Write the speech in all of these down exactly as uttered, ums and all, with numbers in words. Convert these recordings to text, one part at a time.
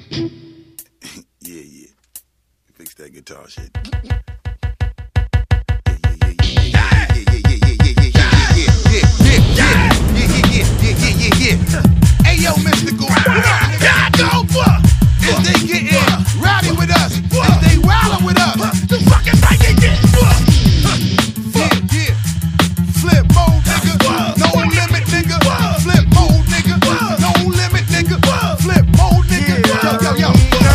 Yeah, yeah. Fix that guitar shit. Hey yo, Mystical. God go fuck. Is they getting rowdy with us? Is they wildin' with us? The fucking right they get. Yeah, yeah. Flip mode, nigga. No limit, nigga. Flip mode, nigga. No limit, nigga. Flip mode, nigga. Yo, yo, yo.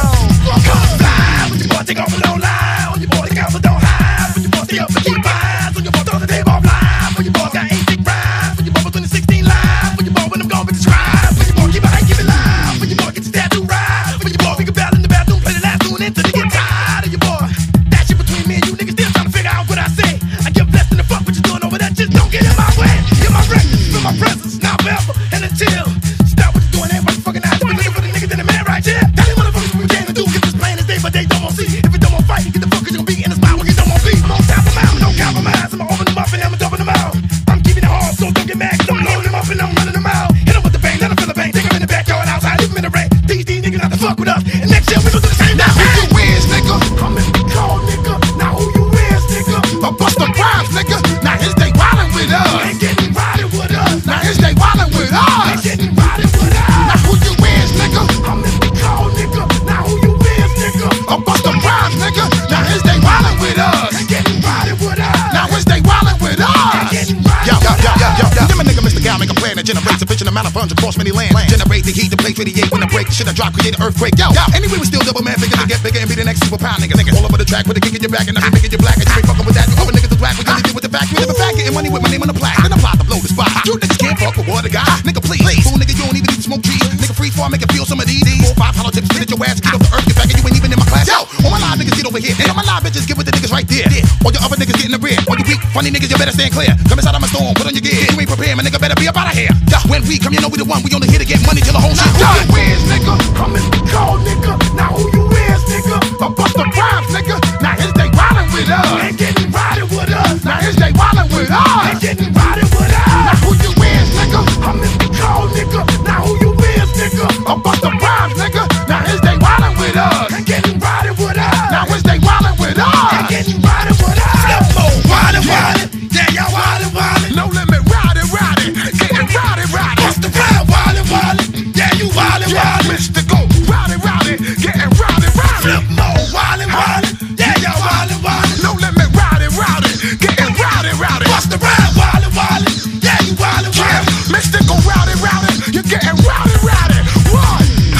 Come fly with your boy, take off a low line. On your boy, take off a don't hide. When your boy stay up and keep vibes. When your boy throw the table offline. When your boy got eight sick rhymes. When your boy was twenty sixteen live. When your boy when I'm gone with the scribe. When your boy keep it high, keep it live. When your boy get your tattoo right. When your boy we can battle in the bathroom, play the last tune until they get tired of your boy. That shit between me and you niggas still trying to figure out what I say. I give less than the fuck what you doing over there. Just don't get in my way. Get my records, feel my presence, now forever and until. Stop what you doing, everybody fucking out. Be looking for the niggas in the man right here. Tell them motherfuckers what we came to do. Get this plain as day, but they don't want to see. If it don't want to fight, get the fuck 'cause you gon' be in the spot when you don't want to be. No time for mouth, no compromise. I'ma open them up and I'ma dumping them out. I'm keeping it hard, so don't get mad 'cause I'm loading them up and I'm running them out. Hit them with the bang, let them feel the bang. Take them in the backyard, outside, leave them in the rain. These these niggas not to fuck with us. And next year we gon' do the same. Now who you is, nigga? I'm in the cold, nigga. Now who you is, nigga? A Busta Rhymes, nigga. Now his day wildin' with us. Ain't getting riding with us. Now his day wildin' with us. Ain't getting riding with us. Now who you is, nigga? I'm in the cold, nigga. Now who you is, nigga? A Busta Rhymes, nigga. Now his day wildin' with us. Ain't getting riding with us. Now his day wildin' with us. Yo, yo, yo, yo, yo, yo. Them a nigga, Mister Cal, make a plan that generates sufficient amount of funds across many lands. Generate the heat to play twenty-eight when the break. Shit I drop, create an earthquake. Yo, yo. Anyway, we still double man, figure to get bigger and be the next super pound nigga. Nigga, all over the track with a kick in your back and I be making you black. And you ain't fucking with that. You other niggas is whack. We only deal with the fact. We never fact getting money with my name on the plaque. Then apply to blow the spot. You niggas can't fuck with water guy. Nigga, please. Fool nigga, you don't even need to smoke trees. Nigga, free fall, make it feel some of these. Four, five hollow tips, hit your ass, get off the earth, get back, and you ain't even in my class. Yo, all my live niggas get over here. And all my live bitches get with the niggas right there. All your other niggas get in the rear. All you weak, funny niggas, you better stand clear. Come inside of my storm, put on your gear. You ain't prepared, my nigga better be up out of here. Yo, when we come, you know we the one. We only here to get money till the whole shit done. Who you is, nigga? I'm in the cold, nigga. Now who you is, nigga? A Busta Rhymes, nigga. Now his day wildin' with us. Ain't getting riding with us. Now his day wildin' with us. Ain't getting riding with us. Now who you is, nigga? I'm in the cold, nigga. Now who you is, nigga? A Busta Rhymes, nigga. Now his day wildin' with us. Ain't getting riding with us. Now his day wildin' with us. Ain't getting riding with us. Flip mode, wildin', wildin'. Yeah, y'all wildin', wildin'. No limit, riding, riding. Getting riding, riding. Busta Rhymes, wildin', wildin'. Yeah, you wildin', wildin'. Mystical, riding, riding. Getting riding, riding. Flip mode, wildin', wildin'. Yeah, y'all wildin', wildin'. No limit, riding, riding. Getting riding, riding. Busta Rhymes, wildin', wildin'. Yeah, you wildin', wildin'. Mystical, riding, riding. You're getting riding, riding. What?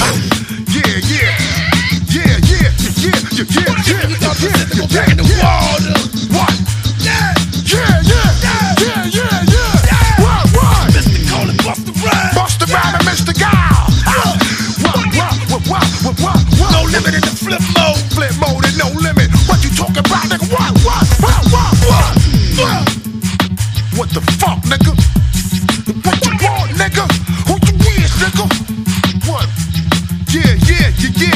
Yeah, yeah. Yeah, yeah, yeah, yeah, yeah, yeah, yeah, yeah, in the water. What? Yeah, yeah, yeah, yeah, yeah, yeah. What, what? Mister Cole and Busta Rhymes. Busta Rhymes and Mister Gal. What, what, what, what, what, what, what? No limit in the flip mode. Flip mode and no limit. What you talking about, nigga? What, what, what, what, what? What? What the fuck, nigga? What you want, nigga? Who you is, nigga? What? Yeah, yeah, yeah, yeah.